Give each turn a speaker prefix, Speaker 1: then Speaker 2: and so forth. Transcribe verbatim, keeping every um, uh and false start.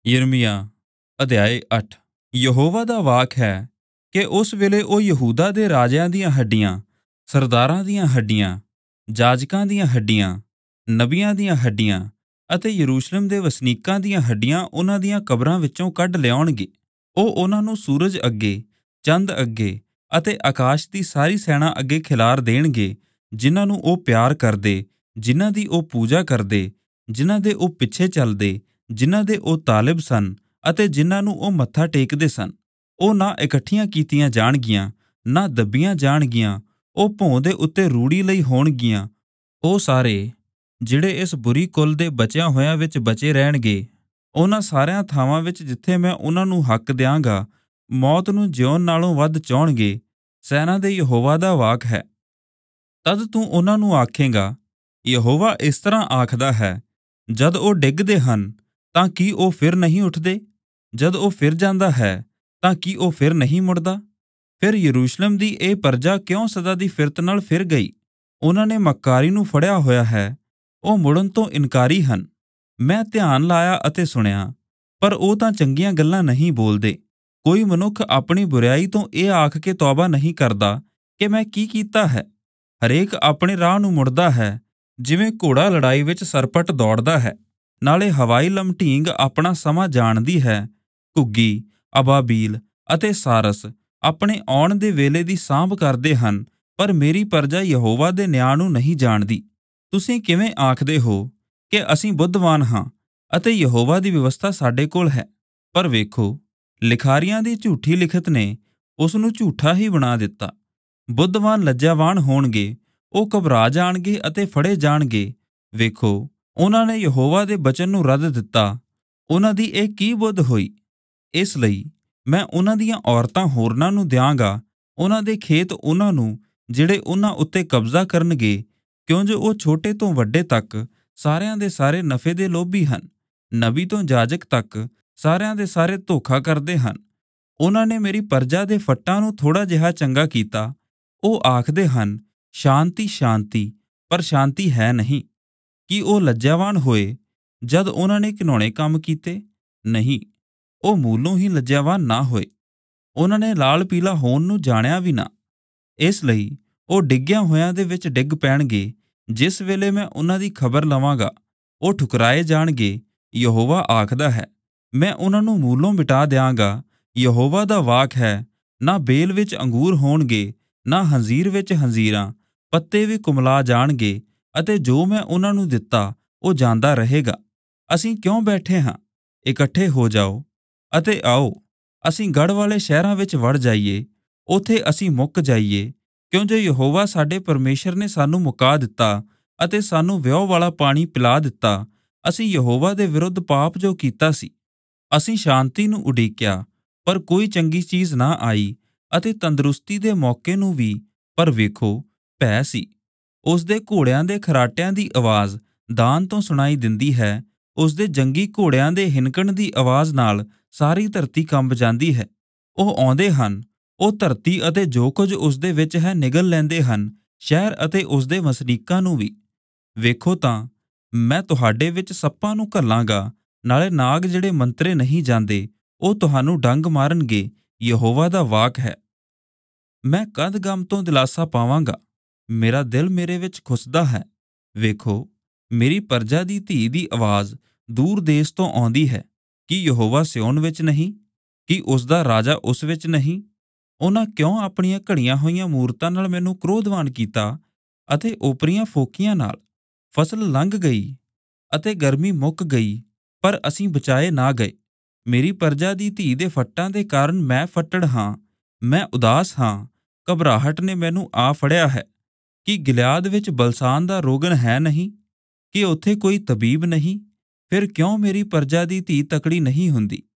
Speaker 1: ਯਿਰਮੀਆ ਅਧਿਆਇ ਅੱਠ। ਯਹੋਵਾ ਦਾ ਵਾਕ ਹੈ ਕਿ ਉਸ ਵੇਲੇ ਉਹ ਯਹੂਦਾ ਦੇ ਰਾਜਿਆਂ ਦੀਆਂ ਹੱਡੀਆਂ, ਸਰਦਾਰਾਂ ਦੀਆਂ ਹੱਡੀਆਂ, ਜਾਜਕਾਂ ਦੀਆਂ ਹੱਡੀਆਂ, ਨਬੀਆਂ ਦੀਆਂ ਹੱਡੀਆਂ ਅਤੇ ਯਰੂਸ਼ਲਮ ਦੇ ਵਸਨੀਕਾਂ ਦੀਆਂ ਹੱਡੀਆਂ ਉਹਨਾਂ ਦੀਆਂ ਕਬਰਾਂ ਵਿੱਚੋਂ ਕੱਢ ਲਿਆਉਣਗੇ। ਉਹ ਉਹਨਾਂ ਨੂੰ ਸੂਰਜ ਅੱਗੇ, ਚੰਦ ਅੱਗੇ ਅਤੇ ਆਕਾਸ਼ ਦੀ ਸਾਰੀ ਸੈਨਾ ਅੱਗੇ ਖਿਲਾਰ ਦੇਣਗੇ। ਜਿਨ੍ਹਾਂ ਨੂੰ ਉਹ ਪਿਆਰ ਕਰਦੇ, ਜਿਨ੍ਹਾਂ ਦੀ ਉਹ ਪੂਜਾ ਕਰਦੇ, ਜਿਨ੍ਹਾਂ ਦੇ ਉਹ ਪਿੱਛੇ ਚੱਲਦੇ, ਜਿਨ੍ਹਾਂ ਦੇ ਉਹ ਤਾਲਿਬ ਸਨ ਅਤੇ ਜਿਨ੍ਹਾਂ ਨੂੰ ਉਹ ਮੱਥਾ ਟੇਕਦੇ ਸਨ। ਉਹ ਨਾ ਇਕੱਠੀਆਂ ਕੀਤੀਆਂ ਜਾਣਗੀਆਂ, ਨਾ ਦੱਬੀਆਂ ਜਾਣਗੀਆਂ। ਉਹ ਭੋਂ ਦੇ ਉੱਤੇ ਰੂੜੀ ਲਈ ਹੋਣਗੀਆਂ। ਉਹ ਸਾਰੇ ਜਿਹੜੇ ਇਸ ਬੁਰੀ ਕੁੱਲ ਦੇ ਬਚਿਆਂ ਹੋਇਆਂ ਵਿੱਚ ਬਚੇ ਰਹਿਣਗੇ, ਉਹਨਾਂ ਸਾਰਿਆਂ ਥਾਵਾਂ ਵਿੱਚ ਜਿੱਥੇ ਮੈਂ ਉਹਨਾਂ ਨੂੰ ਹੱਕ ਦਿਆਂਗਾ, ਮੌਤ ਨੂੰ ਜਿਉਣ ਨਾਲੋਂ ਵੱਧ ਚਾਹੁਣਗੇ। ਸੈਨਾ ਦੇ ਯਹੋਵਾ ਦਾ ਵਾਕ ਹੈ। ਤਦ ਤੂੰ ਉਹਨਾਂ ਨੂੰ ਆਖੇਂਗਾ, ਯਹੋਵਾ ਇਸ ਤਰ੍ਹਾਂ ਆਖਦਾ ਹੈ, ਜਦ ਉਹ ਡਿੱਗਦੇ ਹਨ ਤਾਂ ਕੀ ਉਹ ਫਿਰ ਨਹੀਂ ਉੱਠਦੇ? ਜਦ ਉਹ ਫਿਰ ਜਾਂਦਾ ਹੈ ਤਾਂ ਕੀ ਉਹ ਫਿਰ ਨਹੀਂ ਮੁੜਦਾ? ਫਿਰ ਯਰੂਸ਼ਲਮ ਦੀ ਇਹ ਪਰਜਾ ਕਿਉਂ ਸਦਾ ਦੀ ਫਿਰਤ ਨਾਲ ਫਿਰ ਗਈ? ਉਹਨਾਂ ਨੇ ਮੱਕਾਰੀ ਨੂੰ ਫੜਿਆ ਹੋਇਆ ਹੈ, ਉਹ ਮੁੜਨ ਤੋਂ ਇਨਕਾਰੀ ਹਨ। ਮੈਂ ਧਿਆਨ ਲਾਇਆ ਅਤੇ ਸੁਣਿਆ, ਪਰ ਉਹ ਤਾਂ ਚੰਗੀਆਂ ਗੱਲਾਂ ਨਹੀਂ ਬੋਲਦੇ। ਕੋਈ ਮਨੁੱਖ ਆਪਣੀ ਬੁਰਾਈ ਤੋਂ ਇਹ ਆਖ ਕੇ ਤੌਬਾ ਨਹੀਂ ਕਰਦਾ ਕਿ ਮੈਂ ਕੀ ਕੀਤਾ ਹੈ। ਹਰੇਕ ਆਪਣੇ ਰਾਹ ਨੂੰ ਮੁੜਦਾ ਹੈ, ਜਿਵੇਂ ਘੋੜਾ ਲੜਾਈ ਵਿੱਚ ਸਰਪਟ ਦੌੜਦਾ ਹੈ। ਨਾਲੇ ਹਵਾਈ ਲਮਟੀਂਗ ਆਪਣਾ ਸਮਾਂ ਜਾਣਦੀ ਹੈ। ਘੁੱਗੀ, ਅਬਾਬੀਲ ਅਤੇ ਸਾਰਸ ਆਪਣੇ ਆਉਣ ਦੇ ਵੇਲੇ ਦੀ ਸਾਂਭ ਕਰਦੇ ਹਨ, ਪਰ ਮੇਰੀ ਪਰਜਾ ਯਹੋਵਾ ਦੇ ਨਿਆਂ ਨੂੰ ਨਹੀਂ ਜਾਣਦੀ। ਤੁਸੀਂ ਕਿਵੇਂ ਆਖਦੇ ਹੋ ਕਿ ਅਸੀਂ ਬੁੱਧਵਾਨ ਹਾਂ ਅਤੇ ਯਹੋਵਾ ਦੀ ਵਿਵਸਥਾ ਸਾਡੇ ਕੋਲ ਹੈ? ਪਰ ਵੇਖੋ, ਲਿਖਾਰੀਆਂ ਦੀ ਝੂਠੀ ਲਿਖਤ ਨੇ ਉਸ ਨੂੰ ਝੂਠਾ ਹੀ ਬਣਾ ਦਿੱਤਾ। ਬੁੱਧਵਾਨ ਲੱਜਾਵਾਨ ਹੋਣਗੇ, ਉਹ ਘਬਰਾ ਜਾਣਗੇ ਅਤੇ ਫੜੇ ਜਾਣਗੇ। ਵੇਖੋ, ਉਹਨਾਂ ਨੇ ਯਹੋਵਾ ਦੇ ਬਚਨ ਨੂੰ ਰੱਦ ਦਿੱਤਾ। ਉਹਨਾਂ ਦੀ ਇਹ ਕੀ ਬੁੱਧ ਹੋਈ? ਇਸ ਲਈ ਮੈਂ ਉਹਨਾਂ ਦੀਆਂ ਔਰਤਾਂ ਹੋਰਨਾਂ ਨੂੰ ਦਿਆਂਗਾ, ਉਹਨਾਂ ਦੇ ਖੇਤ ਉਹਨਾਂ ਨੂੰ ਜਿਹੜੇ ਉਹਨਾਂ ਉੱਤੇ ਕਬਜ਼ਾ ਕਰਨਗੇ, ਕਿਉਂ ਜੋ ਉਹ ਛੋਟੇ ਤੋਂ ਵੱਡੇ ਤੱਕ ਸਾਰਿਆਂ ਦੇ ਸਾਰੇ ਨਫੇ ਦੇ ਲੋਭੀ ਹਨ। ਨਬੀ ਤੋਂ ਜਾਜਕ ਤੱਕ ਸਾਰਿਆਂ ਦੇ ਸਾਰੇ ਧੋਖਾ ਕਰਦੇ ਹਨ। ਉਹਨਾਂ ਨੇ ਮੇਰੀ ਪਰਜਾ ਦੇ ਫੱਟਾਂ ਨੂੰ ਥੋੜ੍ਹਾ ਜਿਹਾ ਚੰਗਾ ਕੀਤਾ। ਉਹ ਆਖਦੇ ਹਨ, ਸ਼ਾਂਤੀ ਸ਼ਾਂਤੀ, ਪਰ ਸ਼ਾਂਤੀ ਹੈ ਨਹੀਂ। ਕੀ ਉਹ ਲੱਜਾਵਾਨ ਹੋਏ ਜਦ ਉਹਨਾਂ ਨੇ ਘਿਨਾਉਣੇ ਕੰਮ ਕੀਤੇ? ਨਹੀਂ, ਉਹ ਮੂਲੋਂ ਹੀ ਲੱਜਾਵਾਨ ਨਾ ਹੋਏ। ਉਹਨਾਂ ਨੇ ਲਾਲ ਪੀਲਾ ਹੋਣ ਨੂੰ ਜਾਣਿਆ ਵੀ ਨਾ। ਇਸ ਲਈ ਉਹ ਡਿੱਗਿਆਂ ਹੋਇਆਂ ਦੇ ਵਿੱਚ ਡਿੱਗ ਪੈਣਗੇ। ਜਿਸ ਵੇਲੇ ਮੈਂ ਉਹਨਾਂ ਦੀ ਖਬਰ ਲਵਾਂਗਾ, ਉਹ ਠੁਕਰਾਏ ਜਾਣਗੇ। ਯਹੋਵਾ ਆਖਦਾ ਹੈ, ਮੈਂ ਉਹਨਾਂ ਨੂੰ ਮੂਲੋਂ ਮਿਟਾ ਦਿਆਂਗਾ। ਯਹੋਵਾ ਦਾ ਵਾਕ ਹੈ, ਨਾ ਬੇਲ ਵਿੱਚ ਅੰਗੂਰ ਹੋਣਗੇ, ਨਾ ਹੰਜ਼ੀਰ ਵਿੱਚ ਹੰਜ਼ੀਰਾਂ। ਪੱਤੇ ਵੀ ਕੁਮਲਾ ਜਾਣਗੇ ਅਤੇ ਜੋ ਮੈਂ ਉਹਨਾਂ ਨੂੰ ਦਿੱਤਾ ਉਹ ਜਾਂਦਾ ਰਹੇਗਾ। ਅਸੀਂ ਕਿਉਂ ਬੈਠੇ ਹਾਂ? ਇਕੱਠੇ ਹੋ ਜਾਓ ਅਤੇ ਆਓ, ਅਸੀਂ ਗੜ੍ਹ ਵਾਲੇ ਸ਼ਹਿਰਾਂ ਵਿੱਚ ਵੜ ਜਾਈਏ। ਉੱਥੇ ਅਸੀਂ ਮੁੱਕ ਜਾਈਏ, ਕਿਉਂ ਜੋ ਯਹੋਵਾ ਸਾਡੇ ਪਰਮੇਸ਼ਰ ਨੇ ਸਾਨੂੰ ਮੁਕਾ ਦਿੱਤਾ ਅਤੇ ਸਾਨੂੰ ਵਿਆਹ ਵਾਲਾ ਪਾਣੀ ਪਿਲਾ ਦਿੱਤਾ। ਅਸੀਂ ਯਹੋਵਾ ਦੇ ਵਿਰੁੱਧ ਪਾਪ ਜੋ ਕੀਤਾ ਸੀ। ਅਸੀਂ ਸ਼ਾਂਤੀ ਨੂੰ ਉਡੀਕਿਆ, ਪਰ ਕੋਈ ਚੰਗੀ ਚੀਜ਼ ਨਾ ਆਈ, ਅਤੇ ਤੰਦਰੁਸਤੀ ਦੇ ਮੌਕੇ ਨੂੰ ਵੀ, ਪਰ ਵੇਖੋ, ਭੈ ਸੀ। ਉਸ ਦੇ ਘੋੜਿਆਂ ਦੇ ਖਰਾਟਿਆਂ ਦੀ ਆਵਾਜ਼ ਦਾਨ ਤੋਂ ਸੁਣਾਈ ਦਿੰਦੀ ਹੈ। ਉਸ ਦੇ ਜੰਗੀ ਘੋੜਿਆਂ ਦੇ ਹਿਨਕਣ ਦੀ ਆਵਾਜ਼ ਨਾਲ ਸਾਰੀ ਧਰਤੀ ਕੰਬ ਜਾਂਦੀ ਹੈ। ਉਹ ਆਉਂਦੇ ਹਨ, ਉਹ ਧਰਤੀ ਅਤੇ ਜੋ ਕੁਝ ਉਸ ਦੇ ਵਿੱਚ ਹੈ ਨਿਗਲ ਲੈਂਦੇ ਹਨ, ਸ਼ਹਿਰ ਅਤੇ ਉਸ ਦੇ ਵਸਨੀਕਾਂ ਨੂੰ ਵੀ। ਵੇਖੋ ਤਾਂ ਮੈਂ ਤੁਹਾਡੇ ਵਿੱਚ ਸੱਪਾਂ ਨੂੰ ਘੱਲਾਂਗਾ, ਨਾਲੇ ਨਾਗ ਜਿਹੜੇ ਮੰਤਰੇ ਨਹੀਂ ਜਾਂਦੇ, ਉਹ ਤੁਹਾਨੂੰ ਡੰਗ ਮਾਰਨਗੇ। ਯਹੋਵਾ ਦਾ ਵਾਕ ਹੈ। ਮੈਂ ਕਦ ਗਮ ਤੋਂ ਦਿਲਾਸਾ ਪਾਵਾਂਗਾ? ਮੇਰਾ ਦਿਲ ਮੇਰੇ ਵਿੱਚ ਖੁੱਸਦਾ ਹੈ। ਵੇਖੋ, ਮੇਰੀ ਪਰਜਾ ਦੀ ਧੀ ਦੀ ਆਵਾਜ਼ ਦੂਰ ਦੇਸ ਤੋਂ ਆਉਂਦੀ ਹੈ। ਕੀ ਯਹੋਵਾ ਸਿਯੋਨ ਵਿੱਚ ਨਹੀਂ? ਕੀ ਉਸ ਦਾ ਰਾਜਾ ਉਸ ਵਿੱਚ ਨਹੀਂ? ਉਹਨਾਂ ਕਿਉਂ ਆਪਣੀਆਂ ਘੜੀਆਂ ਹੋਈਆਂ ਮੂਰਤਾਂ ਨਾਲ ਮੈਨੂੰ ਕ੍ਰੋਧਵਾਨ ਕੀਤਾ ਅਤੇ ਓਪਰੀਆਂ ਫੋਕੀਆਂ ਨਾਲ? ਫਸਲ ਲੰਘ ਗਈ ਅਤੇ ਗਰਮੀ ਮੁੱਕ ਗਈ, ਪਰ ਅਸੀਂ ਬਚਾਏ ਨਾ ਗਏ। ਮੇਰੀ ਪਰਜਾ ਦੀ ਧੀ ਦੇ ਫੱਟਾਂ ਦੇ ਕਾਰਨ ਮੈਂ ਫੱਟੜ ਹਾਂ। ਮੈਂ ਉਦਾਸ ਹਾਂ, ਘਬਰਾਹਟ ਨੇ ਮੈਨੂੰ ਆ ਫੜਿਆ ਹੈ। ਕੀ ਗਿਲਿਆਦ ਵਿੱਚ ਬਲਸਾਨ ਦਾ ਰੋਗਨ ਹੈ ਨਹੀਂ? ਕੀ ਉੱਥੇ ਕੋਈ ਤਬੀਬ ਨਹੀਂ? ਫਿਰ ਕਿਉਂ ਮੇਰੀ ਪਰਜਾ ਦੀ ਧੀ ਤਕੜੀ ਨਹੀਂ ਹੁੰਦੀ?